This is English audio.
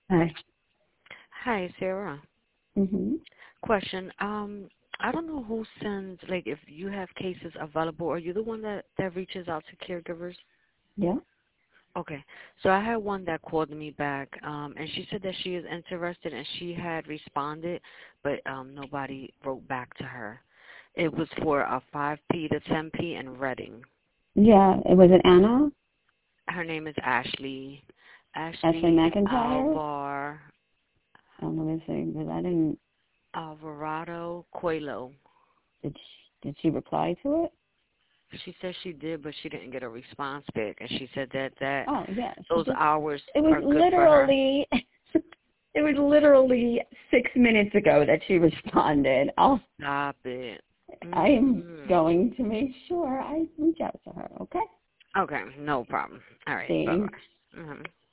Hi. Hi, Sarah. Mhm. Question. I don't know who sends, like, if you have cases available, are you the one that reaches out to caregivers? Yeah. Okay. So I had one that called me back, and she said that she is interested and she had responded, but nobody wrote back to her. It was for a 5P to 10P in Reading. Yeah. Was it Anna? Her name is Ashley. Ashley Ashley McIntyre? Alvar Oh, let me see. Because I didn't. Alvarado Coelho. Did she reply to it? She said she did, but she didn't get a response back, and she said that Oh, yeah. She those just. hours It was are good for her. literally. It was literally 6 minutes ago that she responded. Stop it. I am Mm-mm. going to make sure I reach out to her. Okay. Okay, no problem. All right, Thanks. bye-bye.